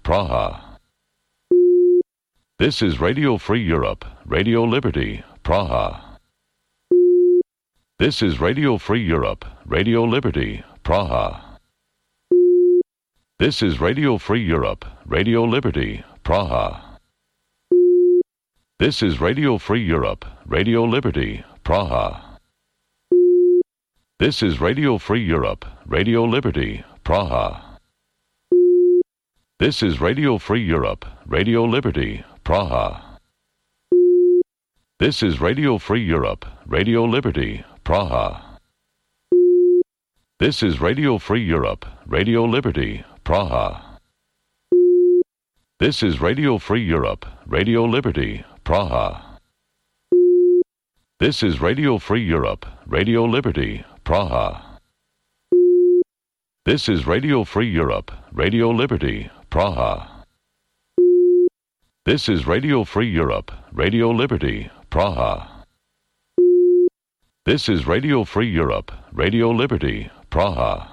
Praha. This is Radio Free Europe, Radio Liberty, Praha. This is Radio Free Europe, Radio Liberty, Praha. This is Radio Free Europe, Radio Liberty, Praha. This is Radio Free Europe, Radio Liberty, Praha. This is Radio Free Europe, Radio Liberty, Praha. This is Radio Free Europe, Radio Liberty, Praha. This is Radio Free Europe, Radio Liberty, Praha. This is Radio Free Europe, Radio Liberty, Praha. This is Radio Free Europe, Radio Liberty, Praha. This is Radio Free Europe, Radio Liberty, Praha. This is Radio Free Europe, Radio Liberty, Praha. This is Radio Free Europe, Radio Liberty, Praha. This is Radio Free Europe, Radio Liberty, Praha.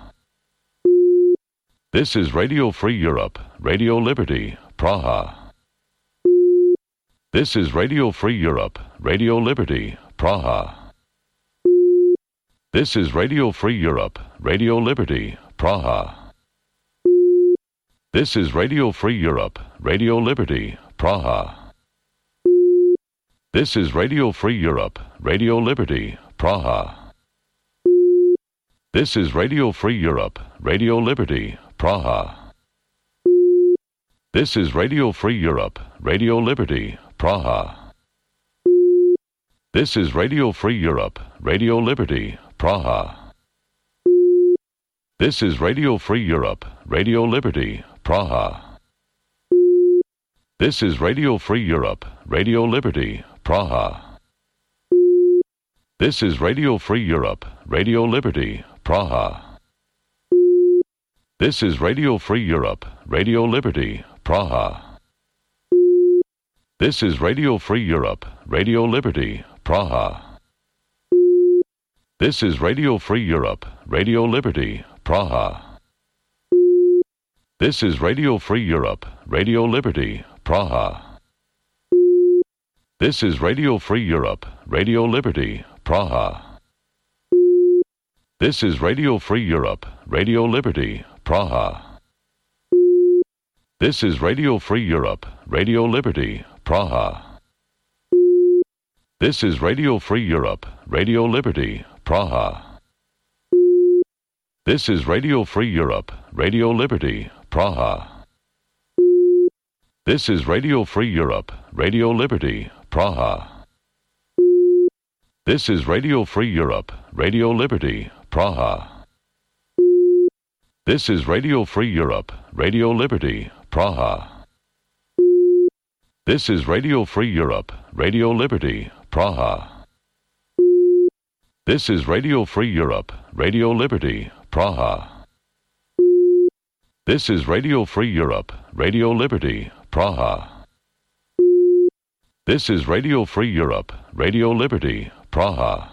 This is Radio Free Europe, Radio Liberty, Praha. This is Radio Free Europe, Radio Liberty, Praha. This is Radio Free Europe, Radio Liberty, Praha. This is Radio Free Europe, Radio Liberty, Praha. This is Radio Free Europe, Radio Liberty, Praha. This is Radio Free Europe, Radio Liberty, Praha. This is Radio Free Europe, Radio Liberty, Praha. This is Radio Free Europe, Radio Liberty, Praha. This is Radio Free Europe, Radio Liberty, Praha. This is Radio Free Europe, Radio Liberty, Praha. This is Radio Free Europe, Radio Liberty, Praha. This is Radio Free Europe, Radio Liberty, Praha. This is Radio Free Europe, Radio Liberty, Praha. This is Radio Free Europe, Radio Liberty, Praha. This is Radio Free Europe, Radio Liberty, Praha. This is Radio Free Europe, Radio Liberty, Praha. This is Radio Free Europe, Radio Liberty, Praha. This is Radio Free Europe, Radio Liberty, Praha. This is Radio Free Europe, Radio Liberty, Praha. This is Radio Free Europe, Radio Liberty, Praha. This is Radio Free Europe, Radio Liberty, Praha. This is Radio Free Europe, Radio Liberty, Praha. This is Radio Free Europe, Radio Liberty, Praha. This is Radio Free Europe, Radio Liberty, Praha. This is Radio Free Europe, Radio Liberty, Praha. This is Radio Free Europe, Radio Liberty, Praha. This is Radio Free Europe, Radio Liberty, Praha.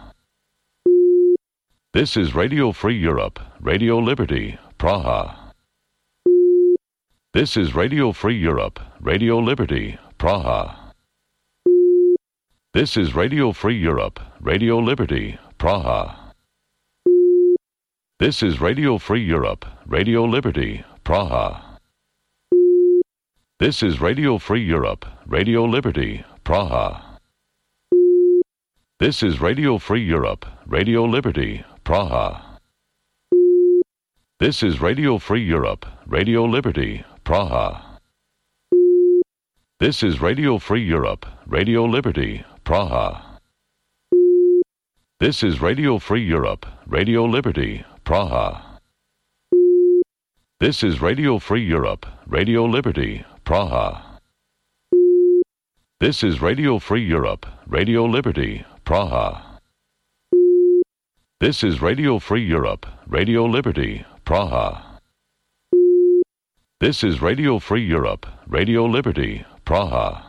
This is Radio Free Europe, Radio Liberty, Praha. This is Radio Free Europe, Radio Liberty, Praha. This is Radio Free Europe, Radio Liberty, Praha. This is Radio Free Europe, Radio Liberty, Praha. This is Radio Free Europe, Radio Liberty, Praha. This is Radio Free Europe, Radio Liberty, Praha. This is Radio Free Europe, Radio Liberty, Praha. This is Radio Free Europe, Radio Liberty, Praha. This is Radio Free Europe, Radio Liberty, Praha. This is Radio Free Europe, Radio Liberty, Praha. This is Radio Free Europe, Radio Liberty, Praha. This is Radio Free Europe, Radio Liberty, Praha. This is Radio Free Europe, Radio Liberty, Praha.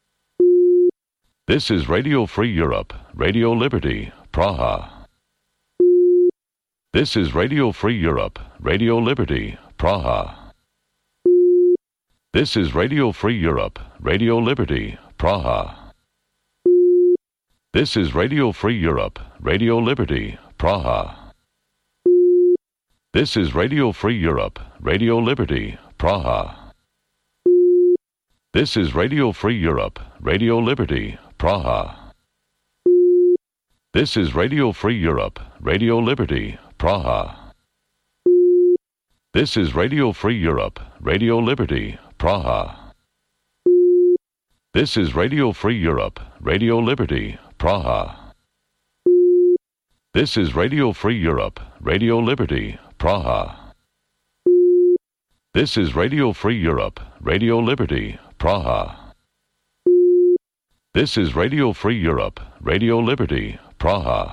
This is Radio Free Europe, Radio Liberty, Praha. This is Radio Free Europe, Radio Liberty, Praha. This is Radio Free Europe, Radio Liberty, Praha. This is Radio Free Europe, Radio Liberty, Praha. This is Radio Free Europe, Radio Liberty, Praha. This is Radio Free Europe, Radio Liberty, Praha. This is Radio Free Europe, Radio Liberty, Praha. This is Radio Free Europe, Radio Liberty, Praha. This is Radio Free Europe, Radio Liberty, Praha. This is Radio Free Europe, Radio Liberty, Praha. This is Radio Free Europe, Radio Liberty, Praha. This is Radio Free Europe, Radio Liberty, Praha.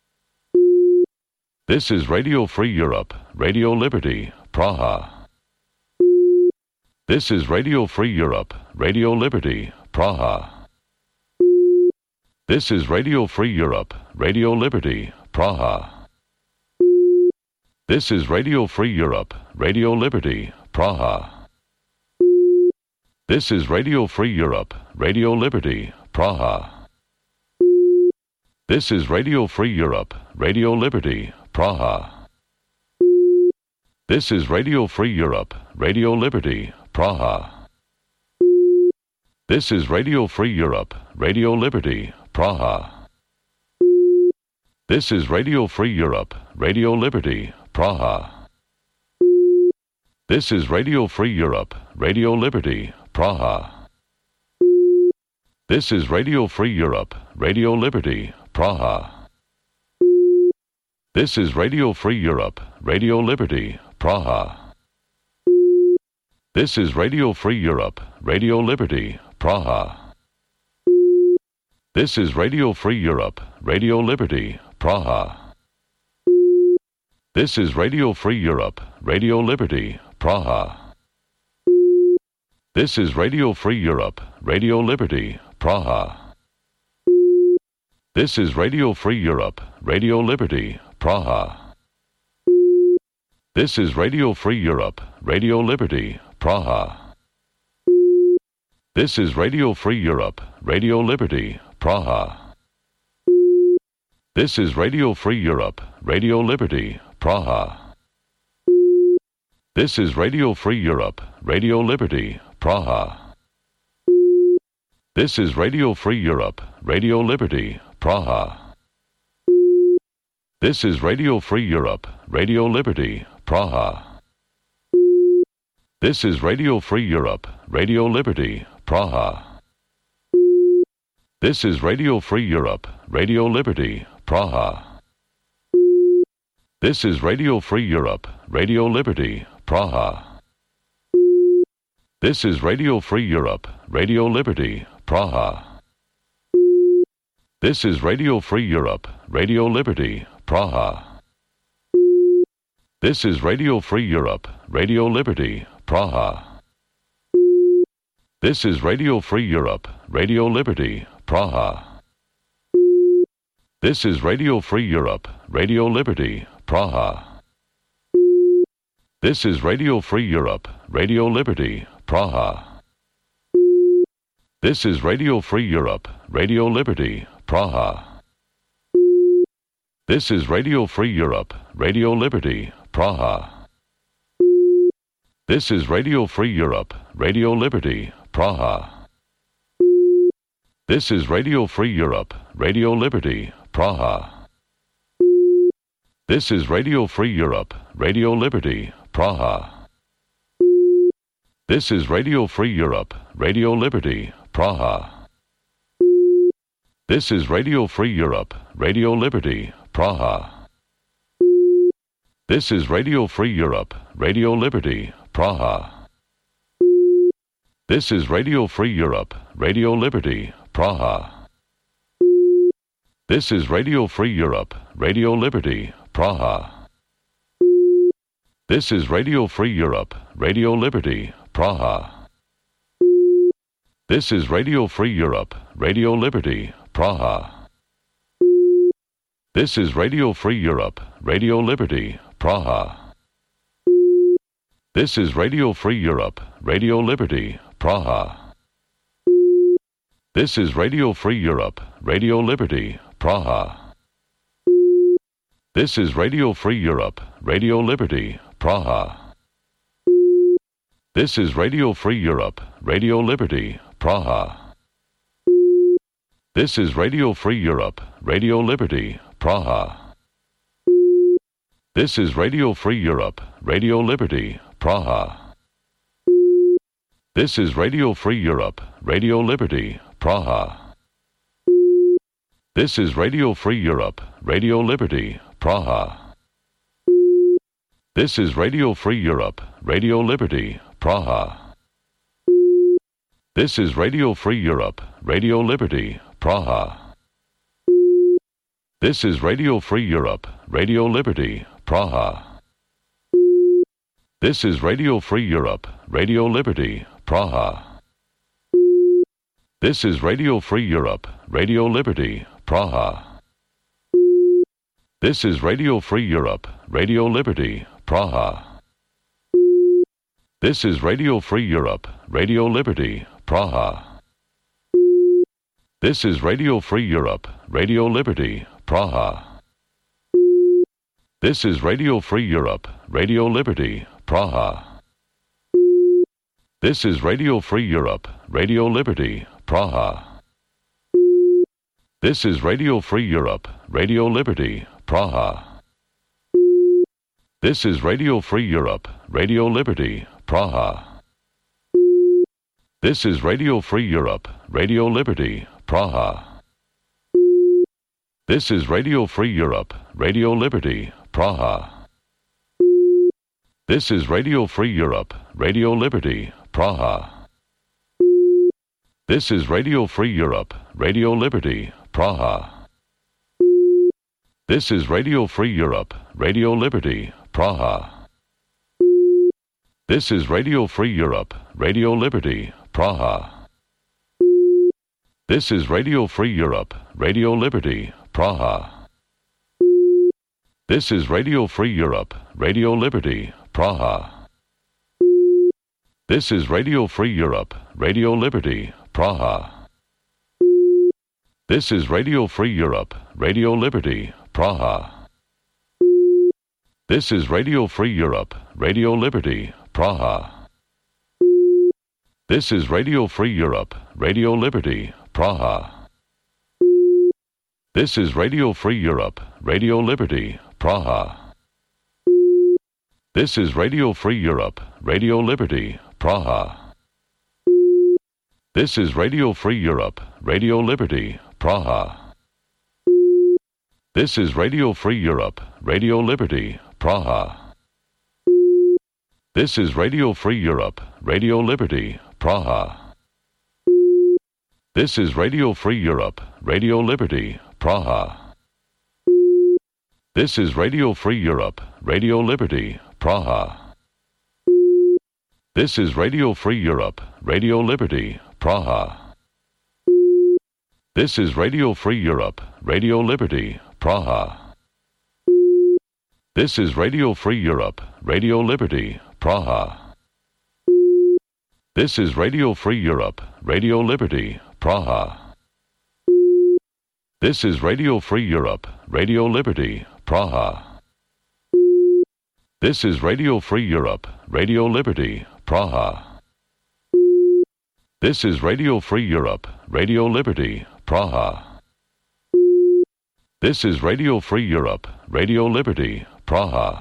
This is Radio Free Europe, Radio Liberty, Praha. This is Radio Free Europe, Radio Liberty, Praha. This is Radio Free Europe, Radio Liberty, Praha. This is Radio Free Europe, Radio Liberty, Praha. This is Radio Free Europe, Radio Liberty, Praha. This is Radio Free Europe, Radio Liberty, Praha. This is Radio Free Europe, Radio Liberty, Praha. This is Radio Free Europe, Radio Liberty, Praha. This is Radio Free Europe, Radio Liberty, Praha. This is Radio Free Europe, Radio Liberty, Praha. This is Radio Free Europe, Radio Liberty, Praha. This is Radio Free Europe, Radio Liberty, Praha. This is Radio Free Europe, Radio Liberty, Praha. This is Radio Free Europe, Radio Liberty, Praha. This is Radio Free Europe, Radio Liberty, Praha. This is Radio Free Europe, Radio Liberty, Praha. This is Radio Free Europe, Radio Liberty, Praha. This is Radio Free Europe, Radio Liberty, Praha. This is Radio Free Europe, Radio Liberty, Praha. This is Radio Free Europe, Radio Liberty, Praha. This is Radio Free Europe, Radio Liberty, Praha. This is Radio Free Europe, Radio Liberty, Praha. This is Radio Free Europe, Radio Liberty, Praha. This is Radio Free Europe, Radio Liberty, Praha. This is Radio Free Europe, Radio Liberty, Praha. This is Radio Free Europe, Radio Liberty, Praha. This is Radio Free Europe, Radio Liberty, Praha. This is Radio Free Europe, Radio Liberty, Praha. This is Radio Free Europe, Radio Liberty, Praha. This is Radio Free Europe, Radio Liberty, Praha. This is Radio Free Europe, Radio Liberty, Praha. This is Radio Free Europe, Radio Liberty, Praha. This is Radio Free Europe, Radio Liberty, Praha. This is Radio Free Europe, Radio Liberty, Praha. This is Radio Free Europe, Radio Liberty, Praha. This is Radio Free Europe, Radio Liberty, Praha. This is Radio Free Europe, Radio Liberty, Praha. This is Radio Free Europe, Radio Liberty, Praha. This is Radio Free Europe, Radio Liberty, Praha. This is Radio Free Europe, Radio Liberty, Praha. This is Radio Free Europe, Radio Liberty, Praha. This is Radio Free Europe, Radio Liberty, Praha. This is Radio Free Europe, Radio Liberty, Praha. This is Radio Free Europe, Radio Liberty, Praha. This is Radio Free Europe, Radio Liberty, Praha. This is Radio Free Europe, Radio Liberty, Praha. This is Radio Free Europe, Radio Liberty, Praha. This is Radio Free Europe, Radio Liberty, Praha. This is Radio Free Europe, Radio Liberty, Praha. This is Radio Free Europe, Radio Liberty, Praha. This is Radio Free Europe, Radio Liberty, Praha. This is Radio Free Europe, Radio Liberty, Praha. This is Radio Free Europe, Radio Liberty, Praha. This is Radio Free Europe, Radio Liberty, Praha. This is Radio Free Europe, Radio Liberty, Praha. This is Radio Free Europe, Radio Liberty, Praha. This is Radio Free Europe, Radio Liberty, Praha. This is Radio Free Europe, Radio Liberty, Praha. This is Radio Free Europe, Radio Liberty, Praha. This is Radio Free Europe, Radio Liberty, Praha. This is Radio Free Europe, Radio Liberty, Praha. This is Radio Free Europe, Radio Liberty, Praha. This is Radio Free Europe, Radio Liberty, Praha. This is Radio Free Europe, Radio Liberty, Praha. This is Radio Free Europe, Radio Liberty, Praha. This is Radio Free Europe, Radio Liberty, Praha. This is Radio Free Europe, Radio Liberty, Praha. This is Radio Free Europe, Radio Liberty, Praha. This is Radio Free Europe, Radio Liberty, Praha. This is Radio Free Europe, Radio Liberty, Praha. This is Radio Free Europe, Radio Liberty, Praha. This is Radio Free Europe, Radio Liberty, Praha. This is Radio Free Europe, Radio Liberty, Praha. This is Radio Free Europe, Radio Liberty, Praha. This is Radio Free Europe, Radio Liberty, Praha. This is Radio Free Europe, Radio Liberty, Praha. This is Radio Free Europe, Radio Liberty, Praha. This is Radio Free Europe, Radio Liberty, Praha. This is Radio Free Europe, Radio Liberty, Praha. This is Radio Free Europe, Radio Liberty, Praha. This is Radio Free Europe, Radio Liberty, Praha. This is Radio Free Europe, Radio Liberty, Praha. This is Radio Free Europe, Radio Liberty, Praha. This is Radio Free Europe, Radio Liberty, Praha. This is Radio Free Europe, Radio Liberty, Praha. This is Radio Free Europe, Radio Liberty, Praha. This is Radio Free Europe, Radio Liberty, Praha. This is Radio Free Europe, Radio Liberty, Praha. This is Radio Free Europe, Radio Liberty, Praha. This is Radio Free Europe, Radio Liberty, Praha. This is Radio Free Europe, Radio Liberty, Praha. This is Radio Free Europe, Radio Liberty, Praha.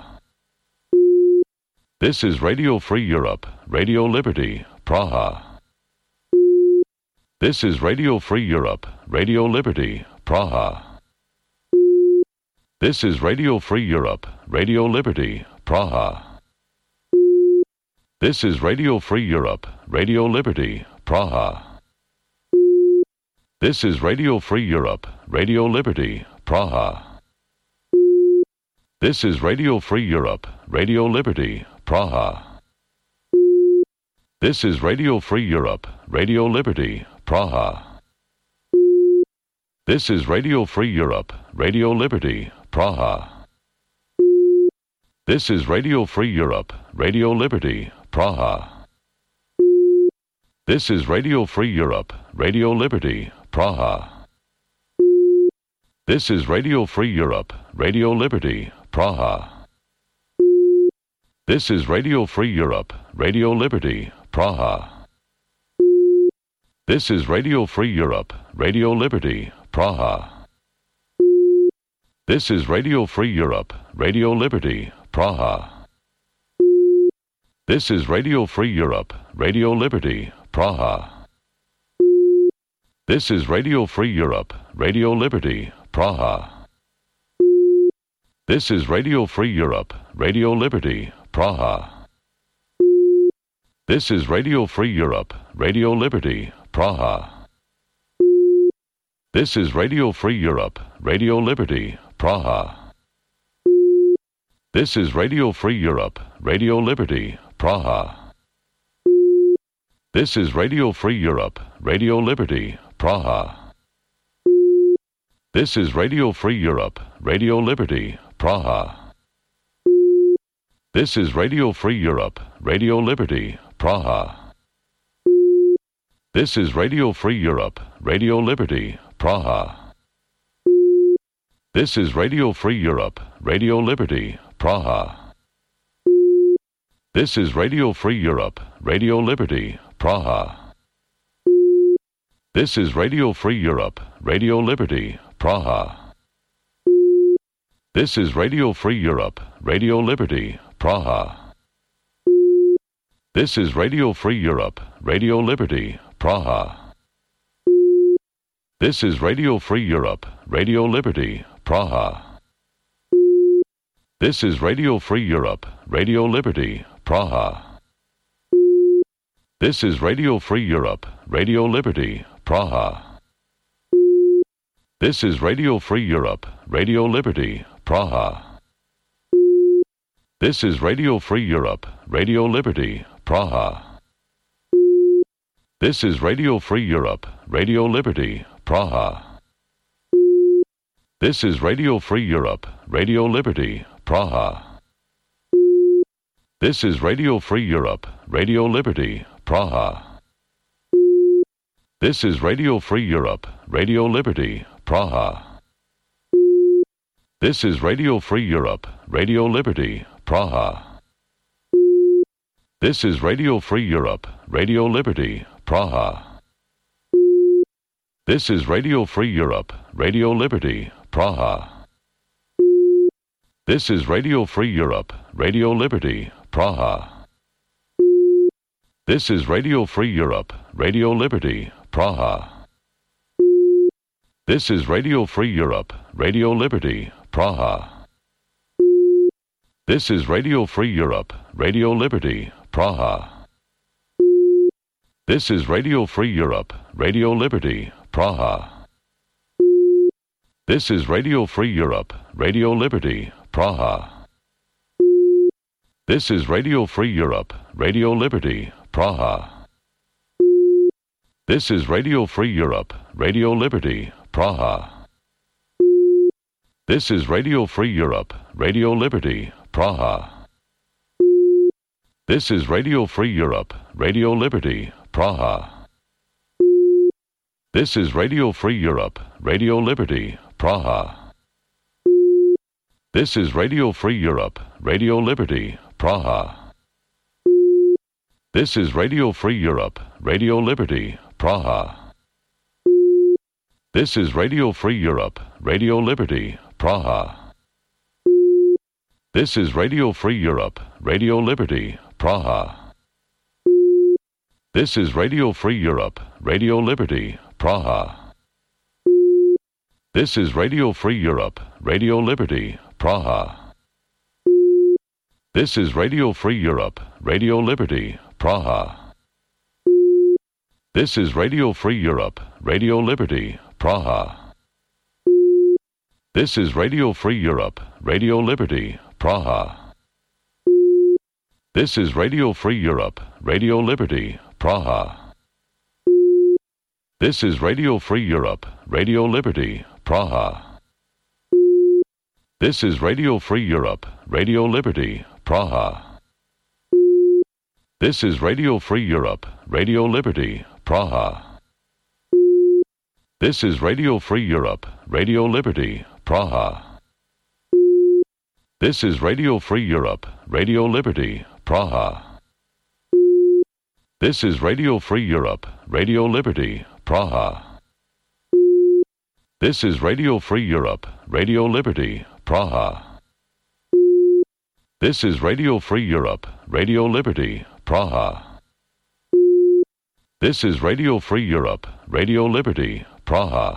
This is Radio Free Europe, Radio Liberty, Praha. This is Radio Free Europe, Radio Liberty, Praha. This is Radio Free Europe, Radio Liberty, Praha. This is Radio Free Europe, Radio Liberty, Praha. This is Radio Free Europe, Radio Liberty, Praha. This is Radio Free Europe, Radio Liberty, Praha. This is Radio Free Europe, Radio Liberty, Praha. This is Radio Free Europe, Radio Liberty, Praha. This is Radio Free Europe, Radio Liberty, Praha. This is Radio Free Europe, Radio Liberty, Praha. This is Radio Free Europe, Radio Liberty, Praha. This is Radio Free Europe, Radio Liberty, Praha. This is Radio Free Europe, Radio Liberty, Praha. This is Radio Free Europe, Radio Liberty, Praha. This is Radio Free Europe, Radio Liberty, Praha. This is Radio Free Europe, Radio Liberty, Praha. This is Radio Free Europe, Radio Liberty, Praha. This is Radio Free Europe, Radio Liberty, Praha. This is Radio Free Europe, Radio Liberty, Praha. This is Radio Free Europe, Radio Liberty, Praha. This is Radio Free Europe, Radio Liberty, Praha. This is Radio Free Europe, Radio Liberty, Praha. This is Radio Free Europe, Radio Liberty, Praha. This is Radio Free Europe, Radio Liberty, Praha. This is Radio Free Europe, Radio Liberty, Praha. This is Radio Free Europe, Radio Liberty, Praha. This is Radio Free Europe, Radio Liberty, Praha. This is Radio Free Europe, Radio Liberty, Praha. This is Radio Free Europe, Radio Liberty, Praha. This is Radio Free Europe, Radio Liberty, Praha. This is Radio Free Europe, Radio Liberty, Praha. This is Radio Free Europe, Radio Liberty, Praha. This is Radio Free Europe, Radio Liberty, Praha. This is Radio Free Europe, Radio Liberty, Praha. This is Radio Free Europe, Radio Liberty, Praha. This is Radio Free Europe, Radio Liberty, Praha. This is Radio Free Europe, Radio Liberty, Praha. This is Radio Free Europe, Radio Liberty, Praha. This is Radio Free Europe, Radio Liberty, Praha. This is Radio Free Europe, Radio Liberty, Praha. This is Radio Free Europe, Radio Liberty, Praha. This is Radio Free Europe, Radio Liberty, Praha. This is Radio Free Europe, Radio Liberty, Praha. This is Radio Free Europe, Radio Liberty, Praha. This is Radio Free Europe, Radio Liberty, Praha. This is Radio Free Europe, Radio Liberty, Praha. This is Radio Free Europe, Radio Liberty, Praha. This is Radio Free Europe, Radio Liberty, Praha. This is Radio Free Europe, Radio Liberty, Praha. This is Radio Free Europe, Radio Liberty, Praha. This is Radio Free Europe, Radio Liberty, Praha. This is Radio Free Europe, Radio Liberty, Praha. This is Radio Free Europe, Radio Liberty, Praha. This is Radio Free Europe, Radio Liberty, Praha. This is Radio Free Europe, Radio Liberty, Praha. This is Radio Free Europe, Radio Liberty, Praha. This is Radio Free Europe, Radio Liberty, Praha. This is Radio Free Europe, Radio Liberty, Praha. This is Radio Free Europe, Radio Liberty, Praha. This is Radio Free Europe, Radio Liberty, Praha. This is Radio Free Europe, Radio Liberty, Praha. This is Radio Free Europe, Radio Liberty, Praha. This is Radio Free Europe, Radio Liberty, Praha. This is Radio Free Europe, Radio Liberty, Praha. This is Radio Free Europe, Radio Liberty, Praha. This is Radio Free Europe, Radio Liberty, Praha. This is Radio Free Europe, Radio Liberty, Praha. This is Radio Free Europe, Radio Liberty, Praha. This is Radio Free Europe, Radio Liberty, Praha. This is Radio Free Europe, Radio Liberty, Praha. This is Radio Free Europe, Radio Liberty, Praha.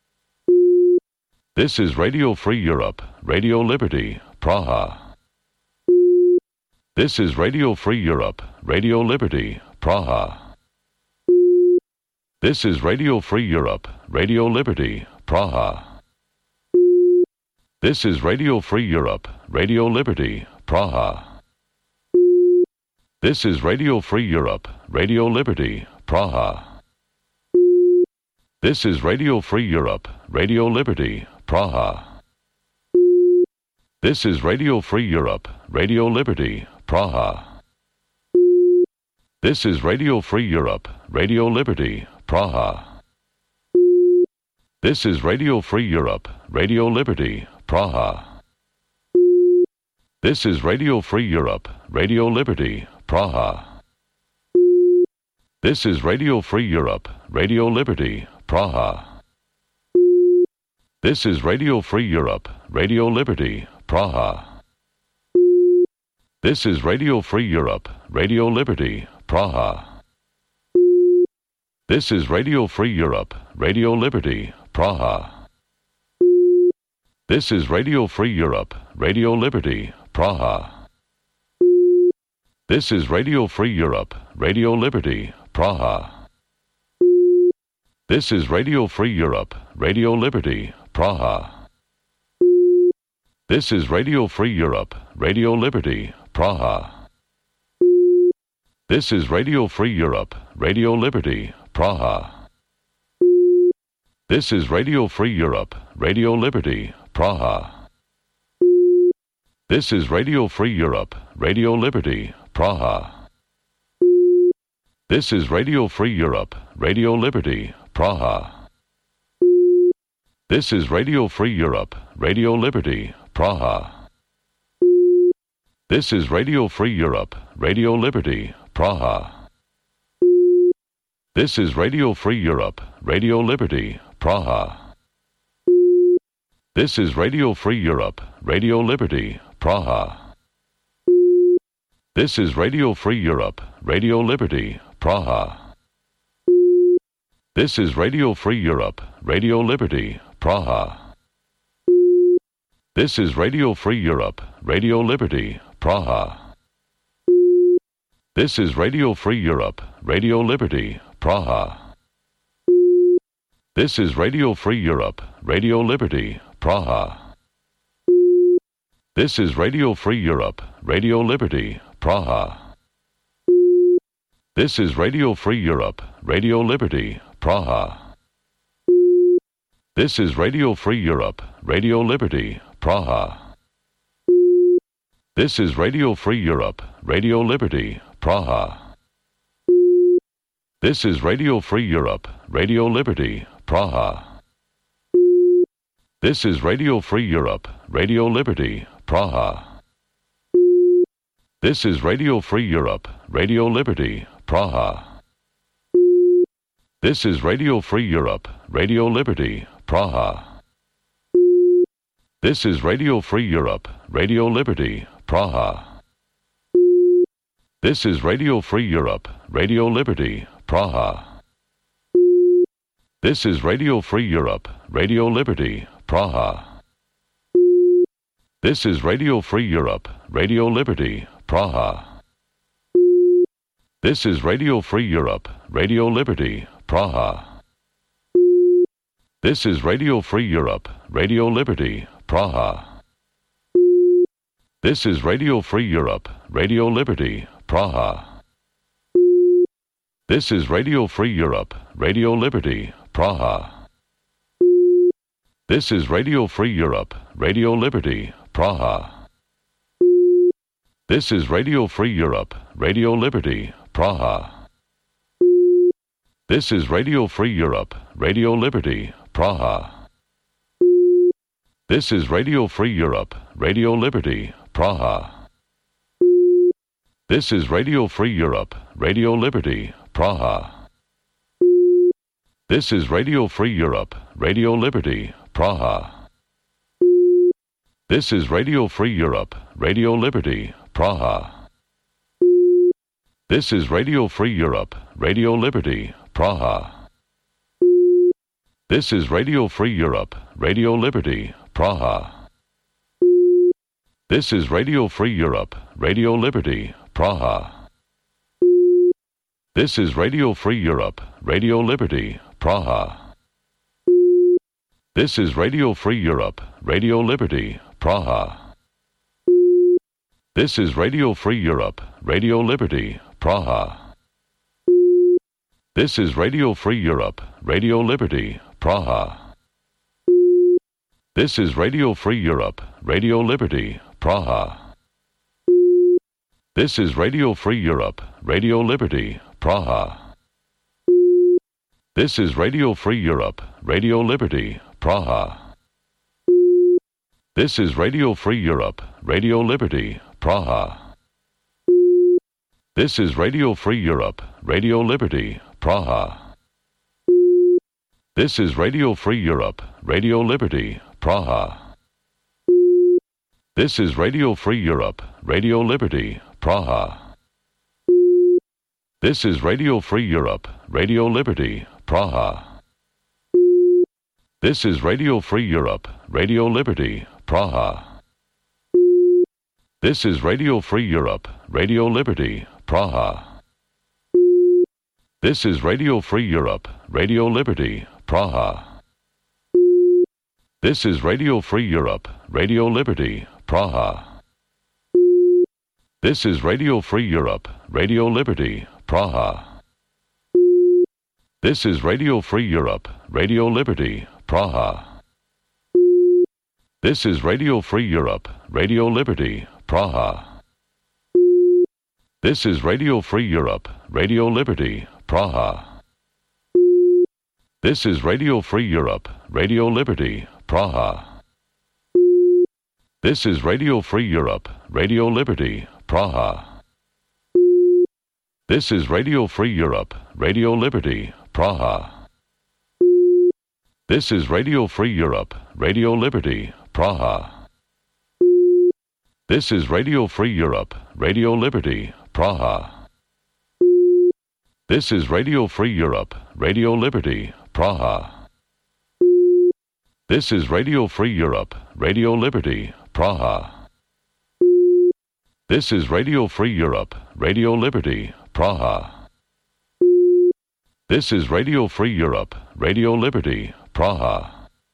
This is Radio Free Europe, Radio Liberty, Praha. This is Radio Free Europe, Radio Liberty, Praha. This is Radio Free Europe, Radio Liberty, Praha. This is Radio Free Europe, Radio Liberty, Praha. This is Radio Free Europe, Radio Liberty, Praha. This is Radio Free Europe, Radio Liberty, Praha. This is Radio Free Europe, Radio Liberty, Praha. This is Radio Free Europe, Radio Liberty, Praha. This is Radio Free Europe, Radio Liberty, Praha. This is Radio Free Europe, Radio Liberty, Praha. This is Radio Free Europe, Radio Liberty, Praha. This is Radio Free Europe, Radio Liberty, Praha. This is Radio Free Europe, Radio Liberty, Praha. This is Radio Free Europe, Radio Liberty, Praha. This is Radio Free Europe, Radio Liberty, Praha. This is Radio Free Europe, Radio Liberty, Praha. This is Radio Free Europe, Radio Liberty, Praha. This is Radio Free Europe, Radio Liberty, Praha. This is Radio Free Europe, Radio Liberty, Praha. This is Radio Free Europe, Radio Liberty, Praha. This is Radio Free Europe, Radio Liberty, Praha. This is Radio Free Europe, Radio Liberty, Praha. This is Radio Free Europe, Radio Liberty, Praha. This is Radio Free Europe, Radio Liberty, Praha. This is Radio Free Europe, Radio Liberty, Praha. This is Radio Free Europe, Radio Liberty, Praha. This is Radio Free Europe, Radio Liberty, Praha. This is Radio Free Europe, Radio Liberty, Praha. This is Radio Free Europe, Radio Liberty, Praha. This is Radio Free Europe, Radio Liberty, Praha. This is Radio Free Europe, Radio Liberty, Praha. This is Radio Free Europe, Radio Liberty, Praha. This is Radio Free Europe, Radio Liberty, Praha. This is Radio Free Europe, Radio Liberty, Praha. This is Radio Free Europe, Radio Liberty, Praha. This is Radio Free Europe, Radio Liberty, Praha. This is Radio Free Europe, Radio Liberty, Praha. This is Radio Free Europe, Radio Liberty, Praha. This is Radio Free Europe, Radio Liberty, Praha. This is Radio Free Europe, Radio Liberty, Praha. This is Radio Free Europe, Radio Liberty, Praha. This is Radio Free Europe, Radio Liberty, Praha. This is Radio Free Europe, Radio Liberty, Praha. This is Radio Free Europe, Radio Liberty, Praha. This is Radio Free Europe, Radio Liberty, Praha. This is Radio Free Europe, Radio Liberty, Praha. This is Radio Free Europe, Radio Liberty, Praha. This is Radio Free Europe, Radio Liberty, Praha. This is Radio Free Europe, Radio Liberty, Praha. This is Radio Free Europe, Radio Liberty, Praha. This is Radio Free Europe, Radio Liberty, Praha. This is Radio Free Europe, Radio Liberty, Praha. This is Radio Free Europe, Radio Liberty, Praha. This is Radio Free Europe, Radio Liberty, Praha. This is Radio Free Europe, Radio Liberty, Praha. This is Radio Free Europe, Radio Liberty, Praha. This is Radio Free Europe, Radio Liberty, Praha. This is Radio Free Europe, Radio Liberty, Praha. This is Radio Free Europe, Radio Liberty, Praha. This is Radio Free Europe, Radio Liberty, Praha. This is Radio Free Europe, Radio Liberty, Praha. This is Radio Free Europe, Radio Liberty, Praha. This is Radio Free Europe, Radio Liberty, Praha. This is Radio Free Europe, Radio Liberty, Praha. This is Radio Free Europe, Radio Liberty, Praha. This is Radio Free Europe, Radio Liberty, Praha. This is Radio Free Europe, Radio Liberty, Praha. This is Radio Free Europe, Radio Liberty, Praha. This is Radio Free Europe, Radio Liberty, Praha. This is Radio Free Europe, Radio Liberty, Praha. This is Radio Free Europe, Radio Liberty, Praha. This is Radio Free Europe, Radio Liberty, Praha. This is Radio Free Europe, Radio Liberty, Praha. This is Radio Free Europe, Radio Liberty, Praha. This is Radio Free Europe, Radio Liberty, Praha. This is Radio Free Europe, Radio Liberty, Praha. This is Radio Free Europe, Radio Liberty, Praha. This is Radio Free Europe, Radio Liberty, Praha. This is Radio Free Europe, Radio Liberty, Praha. This is Radio Free Europe, Radio Liberty, Praha. This is Radio Free Europe, Radio Liberty, Praha. This is Radio Free Europe, Radio Liberty, Praha. This is Radio Free Europe, Radio Liberty, Praha. This is Radio Free Europe, Radio Liberty, Praha. This is Radio Free Europe, Radio Liberty, Praha. This is Radio Free Europe, Radio Liberty, Praha.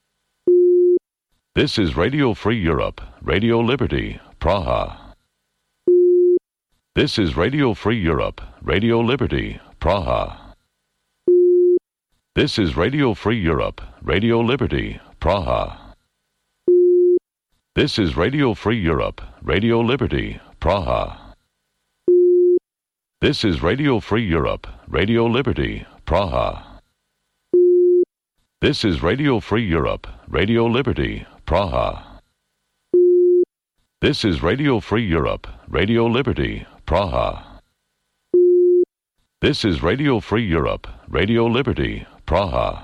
This is Radio Free Europe, Radio Liberty, Praha. This is Radio Free Europe, Radio Liberty, Praha. This is Radio Free Europe, Radio Liberty, Praha. This is Radio Free Europe, Radio Liberty, Praha. This is Radio Free Europe, Radio Liberty, Praha. This is Radio Free Europe, Radio Liberty, Praha. This is Radio Free Europe, Radio Liberty, Praha. This is Radio Free Europe, Radio Liberty, Praha.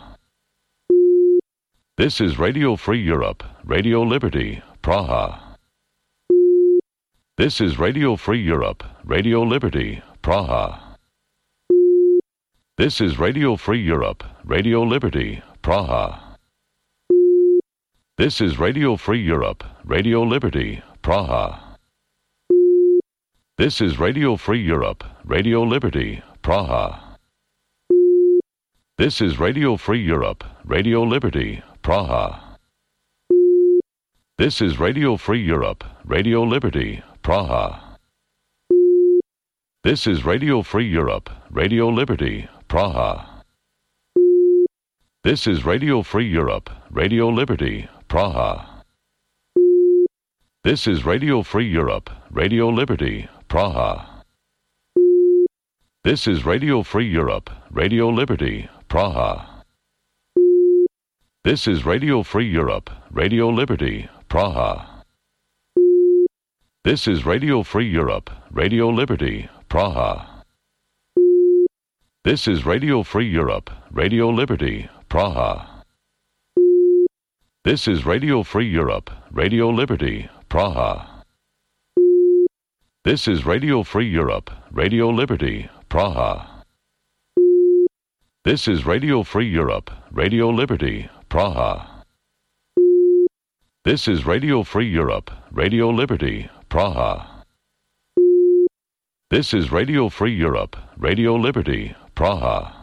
This is Radio Free Europe, Radio Liberty, Praha. This is Radio Free Europe, Radio Liberty, Praha. This is Radio Free Europe, Radio Liberty, Praha. This is Radio Free Europe, Radio Liberty, Praha. This is Radio Free Europe, Radio Liberty, Praha. This is Radio Free Europe, Radio Liberty, Praha. This is Radio Free Europe, Radio Liberty, Praha. This is Radio Free Europe, Radio Liberty, Praha. This is Radio Free Europe, Radio Liberty, Praha. This is Radio Free Europe, Radio Liberty, Praha. This is Radio Free Europe, Radio Liberty, Praha. This is Radio Free Europe, Radio Liberty, Praha. This is Radio Free Europe, Radio Liberty, Praha. This is Radio Free Europe, Radio Liberty, Praha. This is Radio Free Europe, Radio Liberty, Praha. This is Radio Free Europe, Radio Liberty, Praha. This is Radio Free Europe, Radio Liberty, Praha. This is Radio Free Europe, Radio Liberty, Praha. This is Radio Free Europe, Radio Liberty, Praha.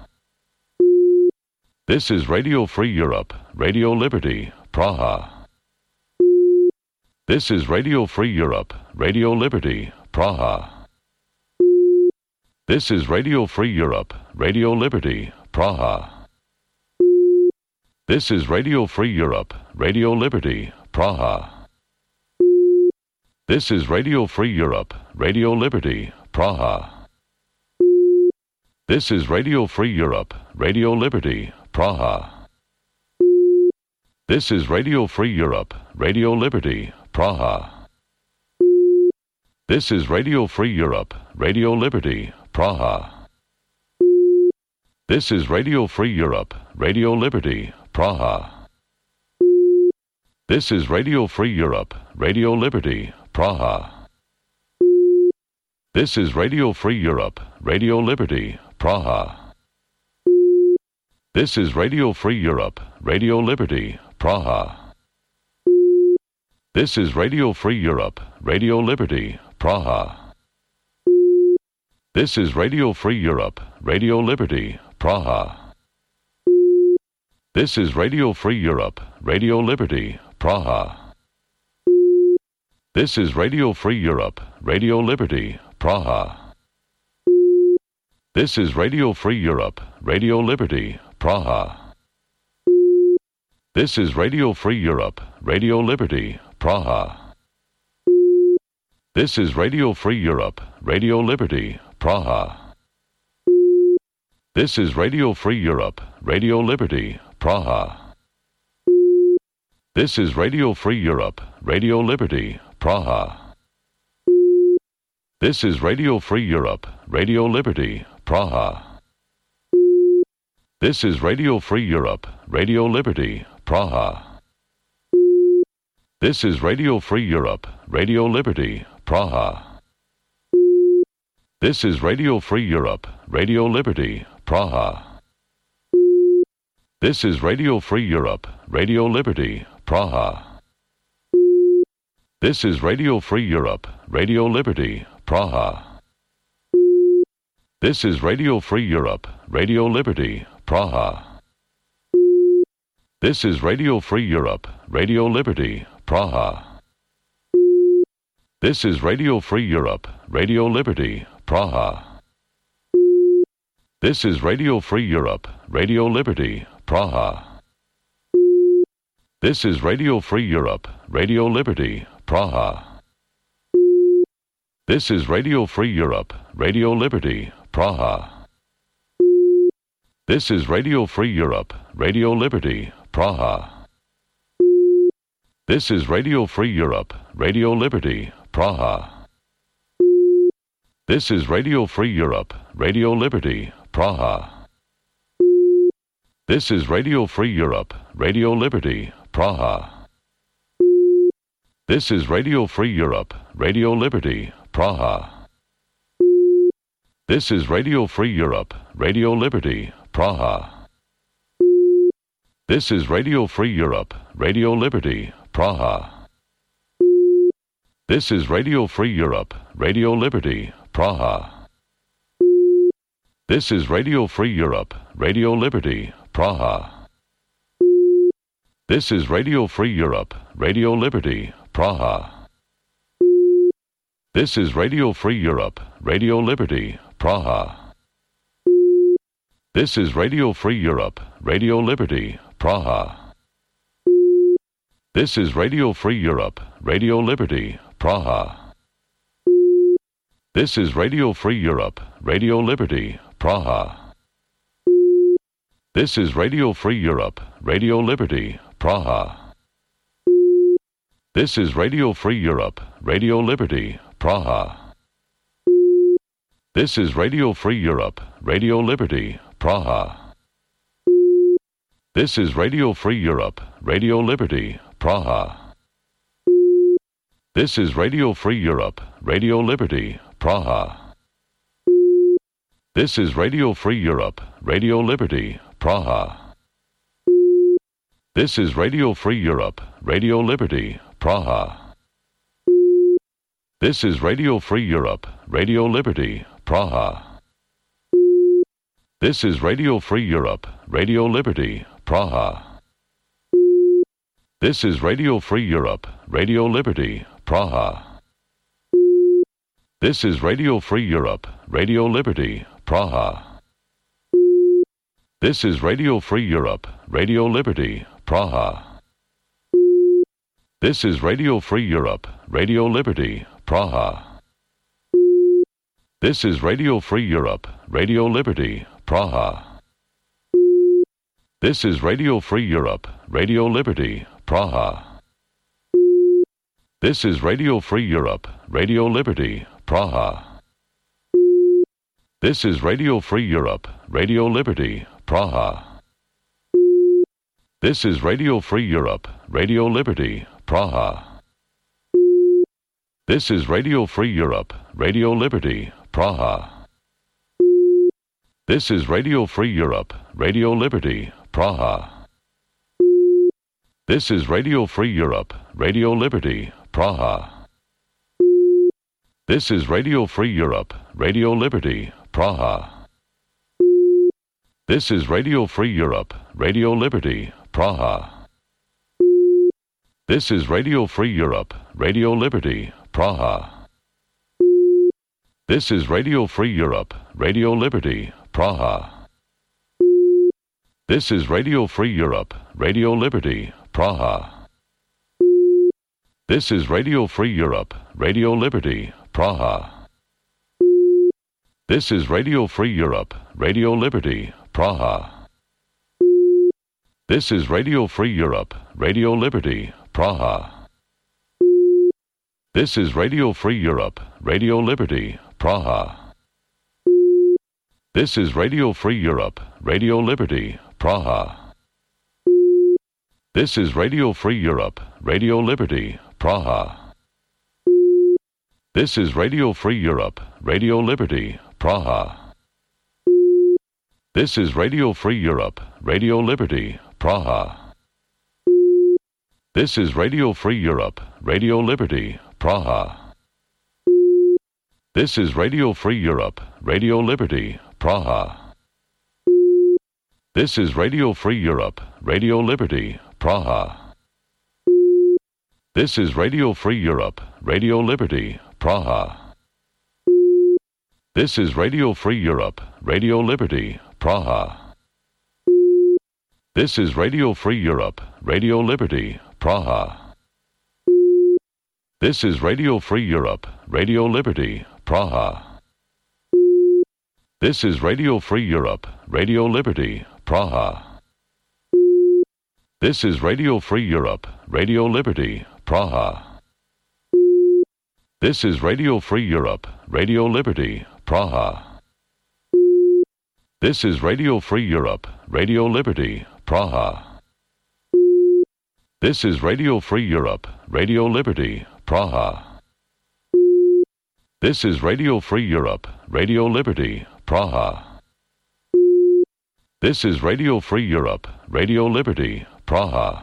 This is Radio Free Europe, Radio Liberty, Praha. This is Radio Free Europe, Radio Liberty, Praha. This is Radio Free Europe, Radio Liberty, Praha. This is Radio Free Europe, Radio Liberty, Praha. This is Radio Free Europe, Radio Liberty, Praha. This is Radio Free Europe, Radio Liberty, Praha. This is Radio Free Europe, Radio Liberty, Praha. This is Radio Free Europe, Radio Liberty, Praha. This is Radio Free Europe, Radio Liberty, Praha. This is Radio Free Europe, Radio Liberty, Praha. This is Radio Free Europe, Radio Liberty, Praha. This is Radio Free Europe, Radio Liberty, Praha. This is Radio Free Europe, Radio Liberty, Praha. This is Radio Free Europe, Radio Liberty, Praha. This is Radio Free Europe, Radio Liberty, Praha. This is Radio Free Europe, Radio Liberty, Praha. This is Radio Free Europe, Radio Liberty, Praha. This is Radio Free Europe, Radio Liberty, Praha. This is Radio Free Europe, Radio Liberty, Praha. This is Radio Free Europe, Radio Liberty, Praha. This is Radio Free Europe, Radio Liberty, Praha. This is Radio Free Europe, Radio Liberty, Praha. This is Radio Free Europe, Radio Liberty, Praha. This is Radio Free Europe, Radio Liberty, Praha. This is Radio Free Europe, Radio Liberty, Praha. This is Radio Free Europe, Radio Liberty, Praha. This is Radio Free Europe, Radio Liberty, Praha. This is Radio Free Europe, Radio Liberty, Praha. This is Radio Free Europe, Radio Liberty, Praha. This is Radio Free Europe, Radio Liberty, Praha. This is Radio Free Europe, Radio Liberty, Praha. This is Radio Free Europe, Radio Liberty, Praha. This is Radio Free Europe, Radio Liberty, Praha. This is Radio Free Europe, Radio Liberty, Praha. This is Radio Free Europe, Radio Liberty, Praha. This is Radio Free Europe, Radio Liberty, Praha. This is Radio Free Europe, Radio Liberty, Praha. This is Radio Free Europe, Radio Liberty, Praha. This is Radio Free Europe, Radio Liberty, Praha. This is Radio Free Europe, Radio Liberty, Praha. This is Radio Free Europe, Radio Liberty, Praha. This is Radio Free Europe, Radio Liberty, Praha. This is Radio Free Europe, Radio Liberty, Praha. This is Radio Free Europe, Radio Liberty, Praha. This is Radio Free Europe, Radio Liberty, Praha. This is Radio Free Europe, Radio Liberty, Praha. This is Radio Free Europe, Radio Liberty, Praha. This is Radio Free Europe, Radio Liberty, Praha. This is Radio Free Europe, Radio Liberty, Praha. This is Radio Free Europe, Radio Liberty, Praha. This is Radio Free Europe, Radio Liberty, Praha. This is Radio Free Europe, Radio Liberty, Praha. This is Radio Free Europe, Radio Liberty, Praha. This is Radio Free Europe, Radio Liberty, Praha. This is Radio Free Europe, Radio Liberty, Praha. This is Radio Free Europe, Radio Liberty, Praha. This is Radio Free Europe, Radio Liberty, Praha. This is Radio Free Europe, Radio Liberty, Praha. This is Radio Free Europe, Radio Liberty, Praha. This is Radio Free Europe, Radio Liberty, Praha. This is Radio Free Europe, Radio Liberty, Praha. This is Radio Free Europe, Radio Liberty, Praha. This is Radio Free Europe, Radio Liberty, Praha. This is Radio Free Europe, Radio Liberty, Praha. This is Radio Free Europe, Radio Liberty, Praha. This is Radio Free Europe, Radio Liberty, Praha. This is Radio Free Europe, Radio Liberty, Praha. This is Radio Free Europe, Radio Liberty, Praha. This is Radio Free Europe, Radio Liberty, Praha. This is Radio Free Europe, Radio Liberty, Praha. This is Radio Free Europe, Radio Liberty, Praha. This is Radio Free Europe, Radio Liberty, Praha. This is Radio Free Europe, Radio Liberty, Praha. This is Radio Free Europe, Radio Liberty, Praha. This is Radio Free Europe, Radio Liberty, Praha. This is Radio Free Europe, Radio Liberty, Praha. This is Radio Free Europe, Radio Liberty, Praha. This is Radio Free Europe, Radio Liberty, Praha. This is Radio Free Europe, Radio Liberty, Praha. This is Radio Free Europe, Radio Liberty, Praha. This is Radio Free Europe, Radio Liberty, Praha. This is Radio Free Europe, Radio Liberty, Praha. This is Radio Free Europe, Radio Liberty, Praha. This is Radio Free Europe, Radio Liberty, Praha. This is Radio Free Europe, Radio Liberty, Praha. This is Radio Free Europe, Radio Liberty, Praha. This is Radio Free Europe, Radio Liberty, Praha. This is Radio Free Europe, Radio Liberty, Praha. This is Radio Free Europe, Radio Liberty, Praha. This is Radio Free Europe, Radio Liberty, Praha. This is Radio Free Europe, Radio Liberty, Praha. This is Radio Free Europe, Radio Liberty, Praha. This is Radio Free Europe, Radio Liberty, Praha. This is Radio Free Europe, Radio Liberty, Praha. This is Radio Free Europe, Radio Liberty, Praha.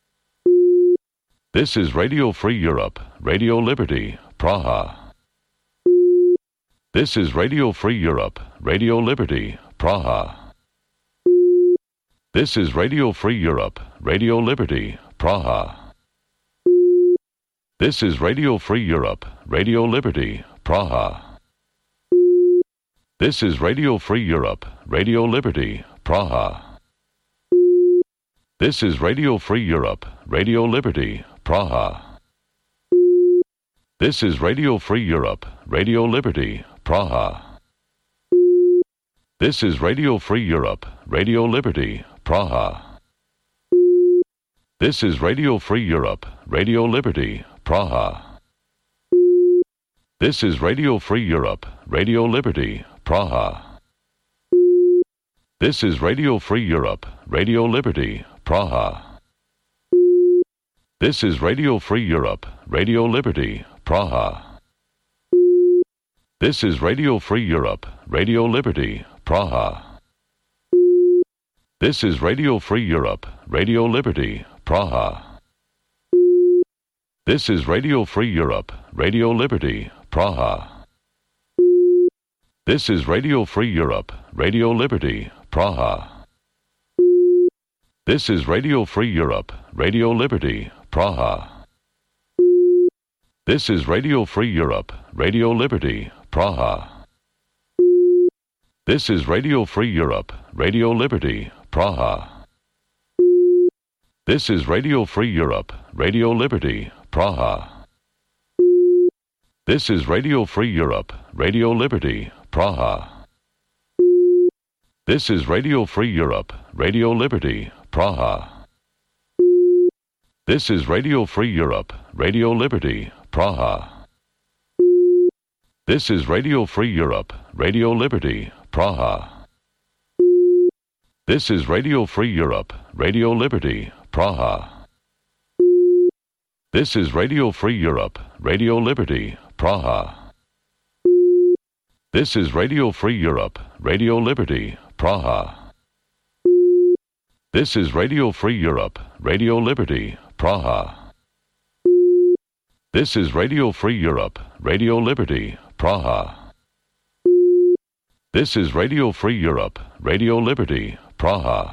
This is Radio Free Europe, Radio Liberty, Praha. This is Radio Free Europe, Radio Liberty, Praha. This is Radio Free Europe, Radio Liberty, Praha. This is Radio Free Europe, Radio Liberty, Praha. This is Radio Free Europe, Radio Liberty, Praha. This is Radio Free Europe, Radio Liberty, Praha. This is Radio Free Europe, Radio Liberty, Praha. This is Radio Free Europe, Radio Liberty, Praha. This is Radio Free Europe, Radio Liberty, Praha. This is Radio Free Europe, Radio Liberty, Praha. This is Radio Free Europe, Radio Liberty, Praha. This is Radio Free Europe, Radio Liberty, Praha. This is Radio Free Europe, Radio Liberty, Praha. This is Radio Free Europe, Radio Liberty, Praha. This is Radio Free Europe, Radio Liberty, Praha. This is Radio Free Europe, Radio Liberty, Praha. This is Radio Free Europe, Radio Liberty, Praha. This is Radio Free Europe, Radio Liberty, Praha. This is Radio Free Europe, Radio Liberty, Praha. This is Radio Free Europe, Radio Liberty, Praha. This is Radio Free Europe, Radio Liberty, Praha. This is Radio Free Europe, Radio Liberty, Praha. This is Radio Free Europe, Radio Liberty, Praha. This is Radio Free Europe, Radio Liberty, Praha. This is Radio Free Europe, Radio Liberty, Praha. This is Radio Free Europe, Radio Liberty, Praha. This is Radio Free Europe, Radio Liberty, Praha. This is Radio Free Europe, Radio Liberty, Praha. This is Radio Free Europe, Radio Liberty, Praha. This is Radio Free Europe, Radio Liberty, Praha.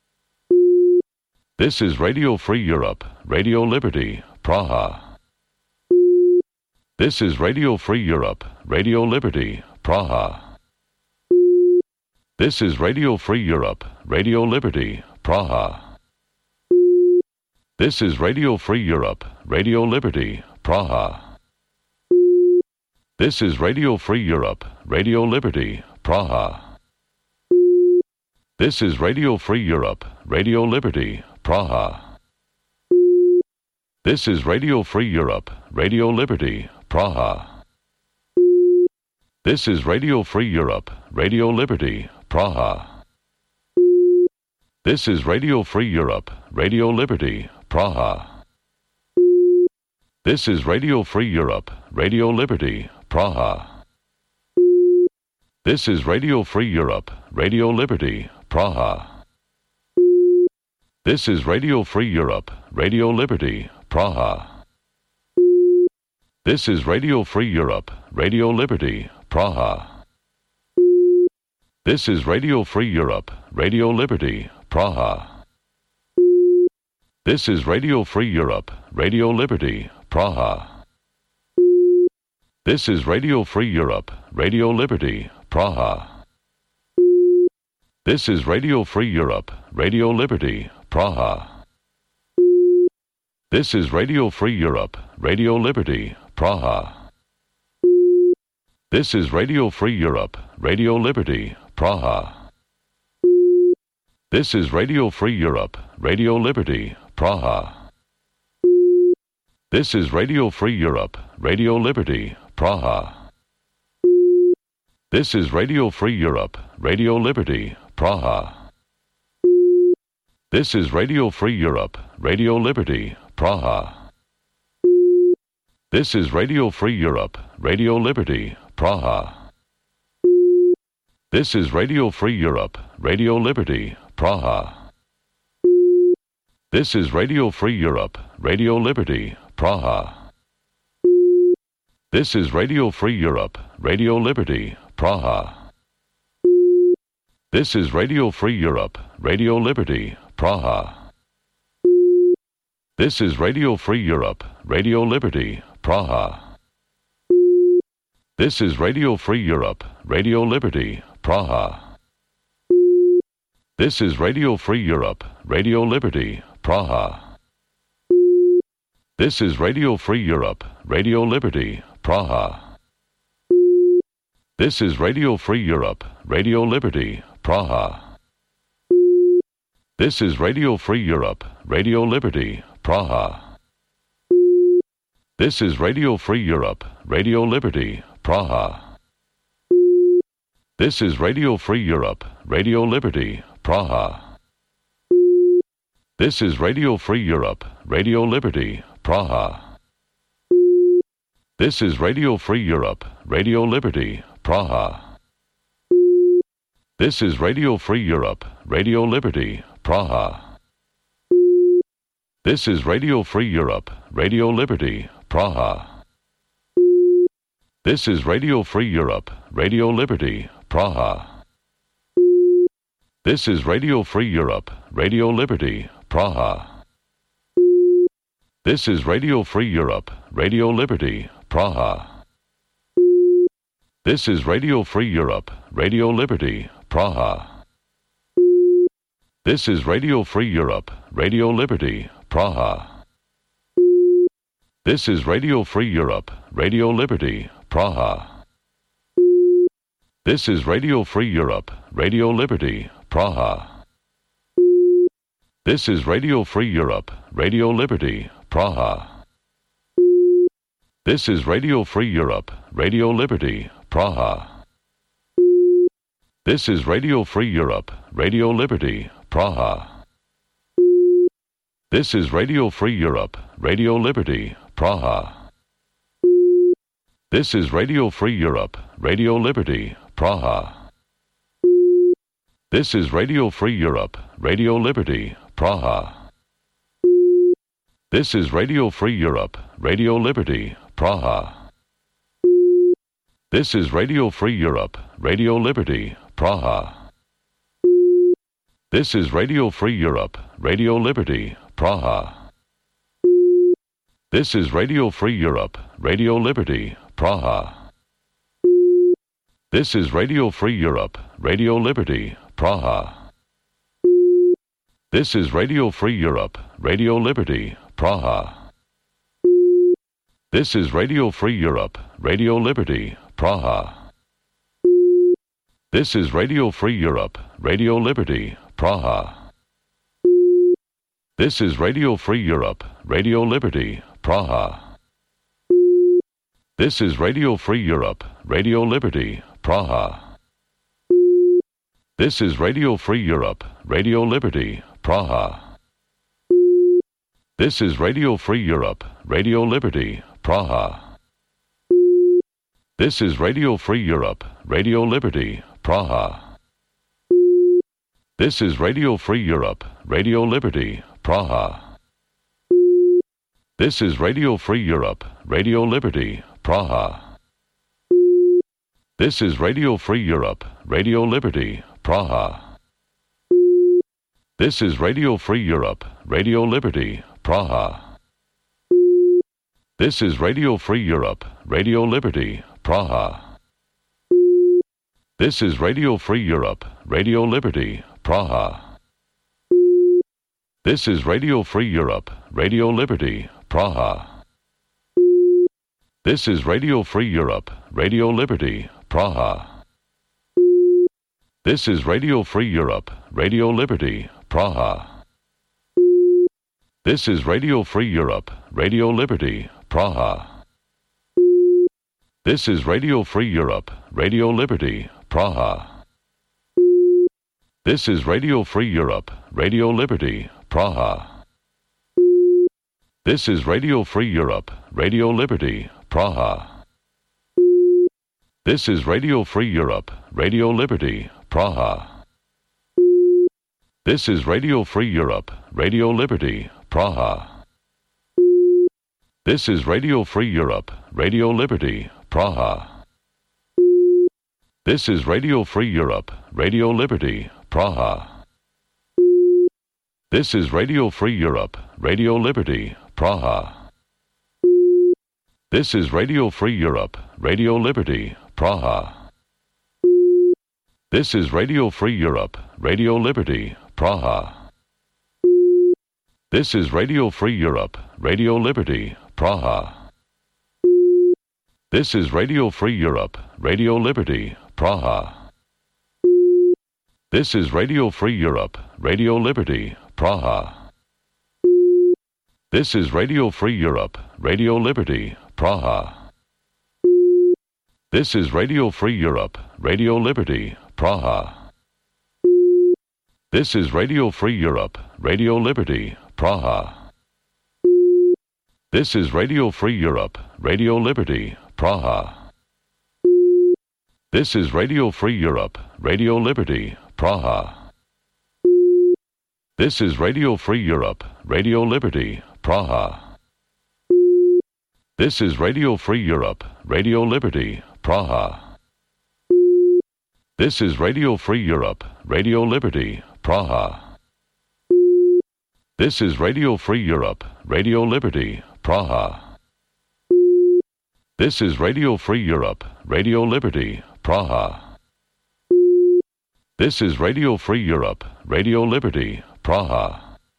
This is Radio Free Europe, Radio Liberty, Praha. This is Radio Free Europe, Radio Liberty, Praha. This is Radio Free Europe, Radio Liberty, Praha. This is Radio Free Europe, Radio Liberty, Praha. This is Radio Free Europe, Radio Liberty, Praha. This is Radio Free Europe, Radio Liberty, Praha. This is Radio Free Europe, Radio Liberty, Praha. This is Radio Free Europe, Radio Liberty, Praha. This is Radio Free Europe, Radio Liberty, Praha. This is Radio Free Europe, Radio Liberty, Praha. This is Radio Free Europe, Radio Liberty, Praha. This is Radio Free Europe, Radio Liberty, Praha. This is Radio Free Europe, Radio Liberty, Praha. This is Radio Free Europe, Radio Liberty, Praha. This is Radio Free Europe, Radio Liberty, Praha. This is Radio Free Europe, Radio Liberty, Praha. This is Radio Free Europe, Radio Liberty, Praha. This is Radio Free Europe, Radio Liberty, Praha. This is Radio Free Europe, Radio Liberty, Praha. This is Radio Free Europe, Radio Liberty, Praha. This is Radio Free Europe, Radio Liberty, Praha. This is Radio Free Europe, Radio Liberty, Praha. This is Radio Free Europe, Radio Liberty, Praha. This is Radio Free Europe, Radio Liberty, Praha. This is Radio Free Europe, Radio Liberty, Praha. This is Radio Free Europe, Radio Liberty, Praha. This is Radio Free Europe, Radio Liberty, Praha. This is Radio Free Europe, Radio Liberty, Praha. This is Radio Free Europe, Radio Liberty, Praha. This is Radio Free Europe, Radio Liberty, Praha. This is Radio Free Europe, Radio Liberty, Praha. This is Radio Free Europe, Radio Liberty, Praha. This is Radio Free Europe, Radio Liberty, Praha. This is Radio Free Europe, Radio Liberty, Praha. This is Radio Free Europe, Radio Liberty, Praha. This is Radio Free Europe, Radio Liberty, Praha. This is Radio Free Europe, Radio Liberty, Praha. This is Radio Free Europe, Radio Liberty, Praha. This is Radio Free Europe, Radio Liberty, Praha. This is Radio Free Europe, Radio Liberty, Praha. This is Radio Free Europe, Radio Liberty, Praha. This is Radio Free Europe, Radio Liberty, Praha. This is Radio Free Europe, Radio Liberty, Praha. This is Radio Free Europe, Radio Liberty, Praha. This is Radio Free Europe, Radio Liberty, Praha. This is Radio Free Europe, Radio Liberty, Praha. This is Radio Free Europe, Radio Liberty, Praha. This is Radio Free Europe, Radio Liberty, Praha. This is Radio Free Europe, Radio Liberty, Praha. This is Radio Free Europe, Radio Liberty, Praha. This is Radio Free Europe, Radio Liberty, Praha. This is Radio Free Europe, Radio Liberty, Praha. This is Radio Free Europe, Radio Liberty, Praha. This is Radio Free Europe, Radio Liberty, Praha. This is Radio Free Europe, Radio Liberty, Praha. This is Radio Free Europe, Radio Liberty, Praha. This is Radio Free Europe, Radio Liberty, Praha. This is Radio Free Europe, Radio Liberty, Praha. This is Radio Free Europe, Radio Liberty, Praha. This is Radio Free Europe, Radio Liberty, Praha. This is Radio Free Europe, Radio Liberty, Praha. This is Radio Free Europe, Radio Liberty, Praha. This is Radio Free Europe, Radio Liberty, Praha. This is Radio Free Europe, Radio Liberty, Praha. This is Radio Free Europe, Radio Liberty, Praha. This is Radio Free Europe, Radio Liberty, Praha. This is Radio Free Europe, Radio Liberty, Praha. This is Radio Free Europe, Radio Liberty, Praha. This is Radio Free Europe, Radio Liberty, Praha. This is Radio Free Europe, Radio Liberty, Praha. This is Radio Free Europe, Radio Liberty, Praha. This is Radio Free Europe, Radio Liberty, Praha. This is Radio Free Europe, Radio Liberty, Praha. This is Radio Free Europe, Radio Liberty, Praha. This is Radio Free Europe, Radio Liberty, Praha. This is Radio Free Europe, Radio Liberty, Praha. This is Radio Free Europe, Radio Liberty, Praha. This is Radio Free Europe, Radio Liberty, Praha. This is Radio Free Europe, Radio Liberty, Praha. This is Radio Free Europe, Radio Liberty, Praha. This is Radio Free Europe, Radio Liberty, Praha. This is Radio Free Europe, Radio Liberty, Praha. This is Radio Free Europe, Radio Liberty, Praha. This is Radio Free Europe, Radio Liberty, Praha. This is Radio Free Europe, Radio Liberty, Praha. This is Radio Free Europe, Radio Liberty, Praha. This is Radio Free Europe, Radio Liberty, Praha. This is Radio Free Europe, Radio Liberty, Praha. This is Radio Free Europe, Radio Liberty, Praha. This is Radio Free Europe, Radio Liberty, Praha. This is Radio Free Europe, Radio Liberty, Praha. This is Radio Free Europe, Radio Liberty, Praha. This is Radio Free Europe, Radio Liberty, Praha. This is Radio Free Europe, Radio Liberty, Praha. This is Radio Free Europe, Radio Liberty, Praha. This is Radio Free Europe, Radio Liberty, Praha. This is Radio Free Europe, Radio Liberty, Praha. This is Radio Free Europe, Radio Liberty, Praha. This is Radio Free Europe, Radio Liberty, Praha. This is Radio Free Europe, Radio Liberty, Praha.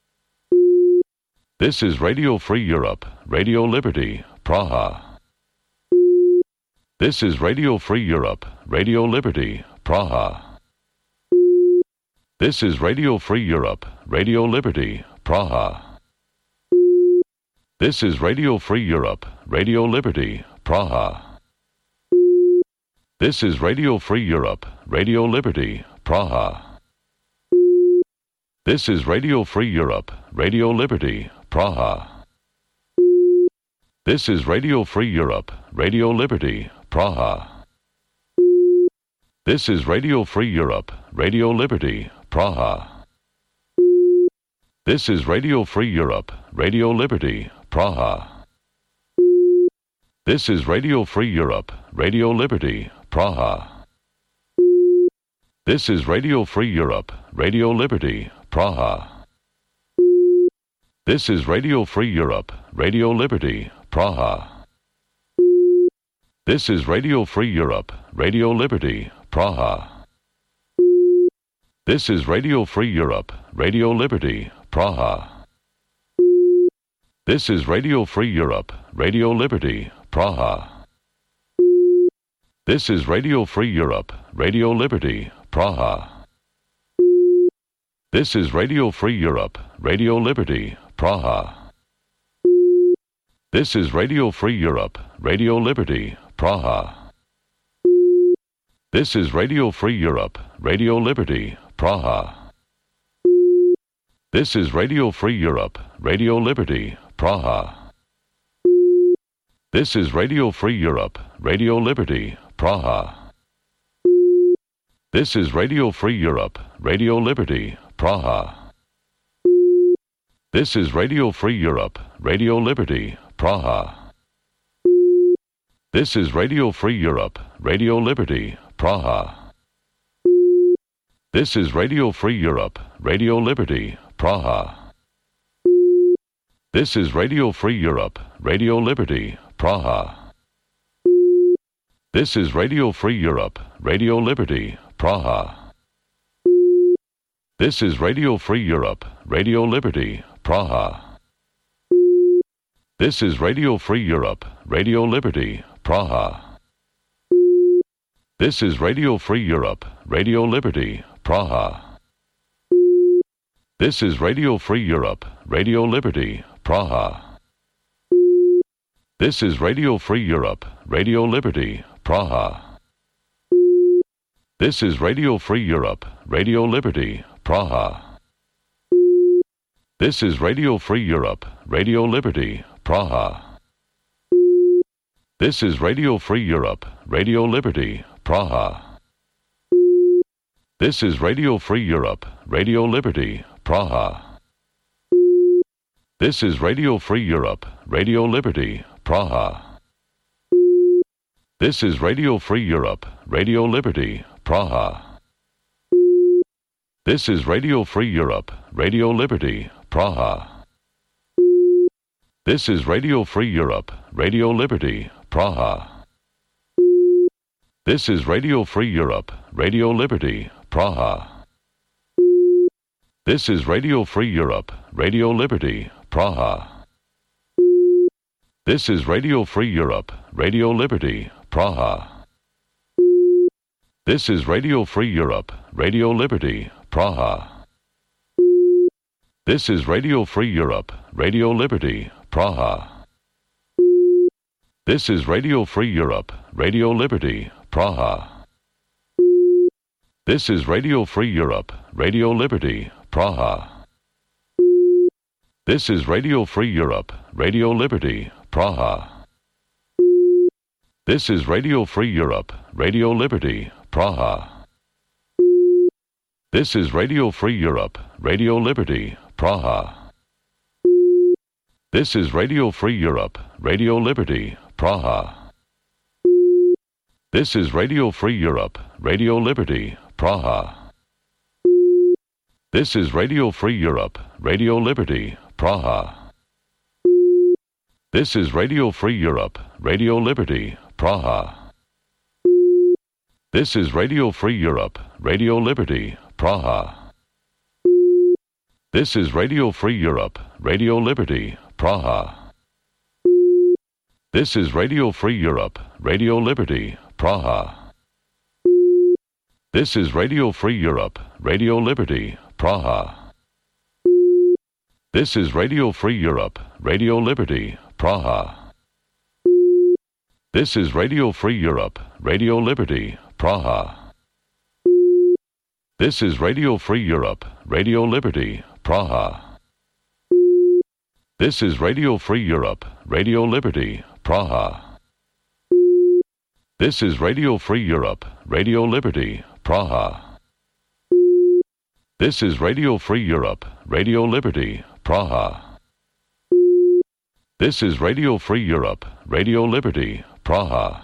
This is Radio Free Europe, Radio Liberty, Praha. This is Radio Free Europe, Radio Liberty, Praha. This is Radio Free Europe, Radio Liberty, Praha. This is Radio Free Europe, Radio Liberty, Praha. This is Radio Free Europe, Radio Liberty, Praha. This is Radio Free Europe, Radio Liberty, Praha. This is Radio Free Europe, Radio Liberty, Praha. This is Radio Free Europe, Radio Liberty, Praha. This is Radio Free Europe, Radio Liberty, Praha. This is Radio Free Europe, Radio Liberty, Praha. This is Radio Free Europe, Radio Liberty, Praha. This is Radio Free Europe, Radio Liberty, Praha. This is Radio Free Europe, Radio Liberty, Praha. This is Radio Free Europe, Radio Liberty, Praha. This is Radio Free Europe, Radio Liberty, Praha. This is Radio Free Europe, Radio Liberty, Praha. This is Radio Free Europe, Radio Liberty, Praha. This is Radio Free Europe, Radio Liberty, Praha. This is Radio Free Europe, Radio Liberty, Praha. This is Radio Free Europe, Radio Liberty, Praha. This is Radio Free Europe, Radio Liberty, Praha. This is Radio Free Europe, Radio Liberty, Praha. This is Radio Free Europe, Radio Liberty, Praha. This is Radio Free Europe, Radio Liberty, Praha. This is Radio Free Europe, Radio Liberty, Praha. This is Radio Free Europe, Radio Liberty, Praha. This is Radio Free Europe, Radio Liberty, Praha. This is Radio Free Europe, Radio Liberty, Praha. This is Radio Free Europe, Radio Liberty, Praha. This is Radio Free Europe, Radio Liberty, Praha. This is Radio Free Europe, Radio Liberty, Praha. This is Radio Free Europe, Radio Liberty, Praha. This is Radio Free Europe, Radio Liberty, Praha. This is Radio Free Europe, Radio Liberty, Praha. This is Radio Free Europe, Radio Liberty, Praha. This is Radio Free Europe, Radio Liberty, Praha. This is Radio Free Europe, Radio Liberty, Praha. This is Radio Free Europe, Radio Liberty, Praha. This is Radio Free Europe, Radio Liberty, Praha. This is Radio Free Europe, Radio Liberty, Praha. This is Radio Free Europe, Radio Liberty, Praha. This is Radio Free Europe, Radio Liberty, Praha. This is Radio Free Europe, Radio Liberty, Praha. This is Radio Free Europe, Radio Liberty, Praha. This is Radio Free Europe, Radio Liberty, Praha. This is Radio Free Europe, Radio Liberty, Praha. This is Radio Free Europe, Radio Liberty, Praha. This is Radio Free Europe, Radio Liberty, Praha. This is Radio Free Europe, Radio Liberty, Praha. This is Radio Free Europe, Radio Liberty, Praha. This is Radio Free Europe, Radio Liberty, Praha. This is Radio Free Europe, Radio Liberty, Praha. This is Radio Free Europe, Radio Liberty, Praha. This is Radio Free Europe, Radio Liberty, Praha. This is Radio Free Europe, Radio Liberty, Praha. This is Radio Free Europe, Radio Liberty, Praha. This is Radio Free Europe, Radio Liberty, Praha. This is Radio Free Europe, Radio Liberty, Praha. This is Radio Free Europe, Radio Liberty, Praha. This is Radio Free Europe, Radio Liberty, Praha. This is Radio Free Europe, Radio Liberty, Praha. This is Radio Free Europe, Radio Liberty, Praha. This is Radio Free Europe, Radio Liberty, Praha. This is Radio Free Europe, Radio Liberty, Praha. This is Radio Free Europe, Radio Liberty, Praha.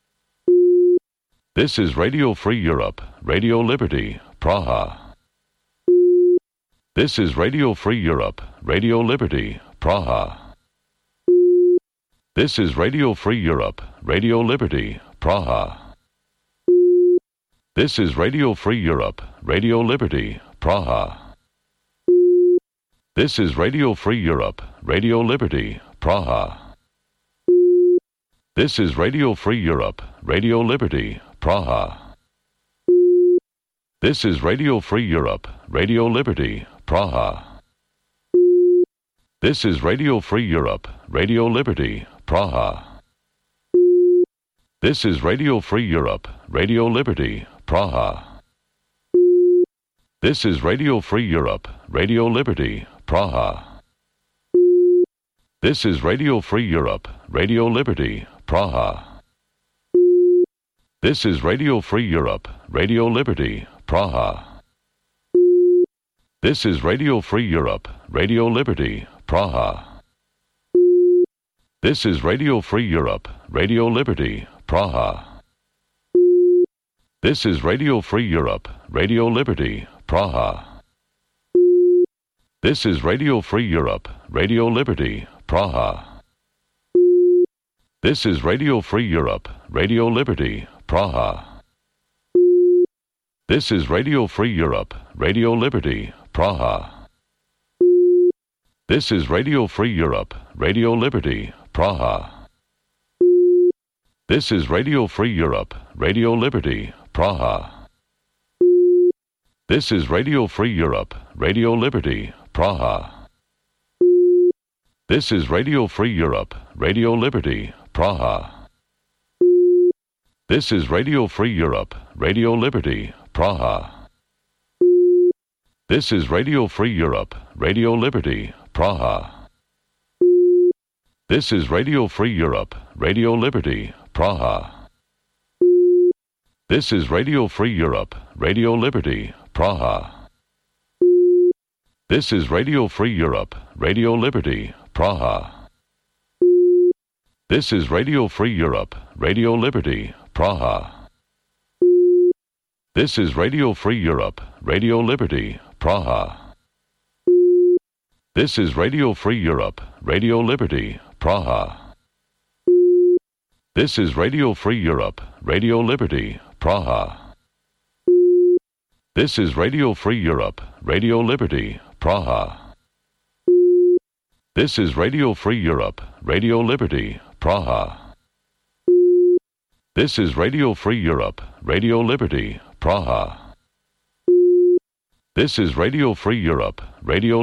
This is Radio Free Europe, Radio Liberty, Praha. This is Radio Free Europe, Radio Liberty, Praha. This is Radio Free Europe, Radio Liberty, Praha. This is Radio Free Europe, Radio Liberty, Praha. This is Radio Free Europe, Radio Liberty, Praha. This is Radio Free Europe, Radio Liberty, Praha. This is Radio Free Europe, Radio Liberty, Praha. This is Radio Free Europe, Radio Liberty, Praha. This is Radio Free Europe, Radio Liberty, Praha. This is Radio Free Europe, Radio Liberty, Praha. This is Radio Free Europe, Radio Liberty, Praha. This is Radio Free Europe, Radio Liberty, Praha. This is Radio Free Europe, Radio Liberty, Praha. This is Radio Free Europe, Radio Liberty, Praha. This is Radio Free Europe, Radio Liberty, Praha. This is Radio Free Europe, Radio Liberty, Praha. This is Radio Free Europe, Radio Liberty, Praha. This is Radio Free Europe, Radio Liberty, Praha. This is Radio Free Europe, Radio Liberty, Praha. This is Radio Free Europe, Radio Liberty, Praha. This is Radio Free Europe, Radio Liberty, Praha. This is Radio Free Europe, Radio Liberty, Praha. This is Radio Free Europe, Radio Liberty, Praha. This is Radio Free Europe, Radio Liberty, Praha. This is Radio Free Europe, Radio Liberty, Praha. This is Radio Free Europe, Radio Liberty, Praha. This is Radio Free Europe, Radio Liberty, Praha. This is Radio Free Europe, Radio Liberty, Praha. This is Radio Free Europe, Radio Liberty, Praha. This is Radio Free Europe, Radio Liberty, Praha. This is Radio Free Europe, Radio Liberty, Praha. This is Radio Free Europe, Radio Liberty, Praha. This is Radio Free Europe, Radio Liberty, Praha. This is Radio Free Europe, Radio Liberty, Praha. This is Radio Free Europe, Radio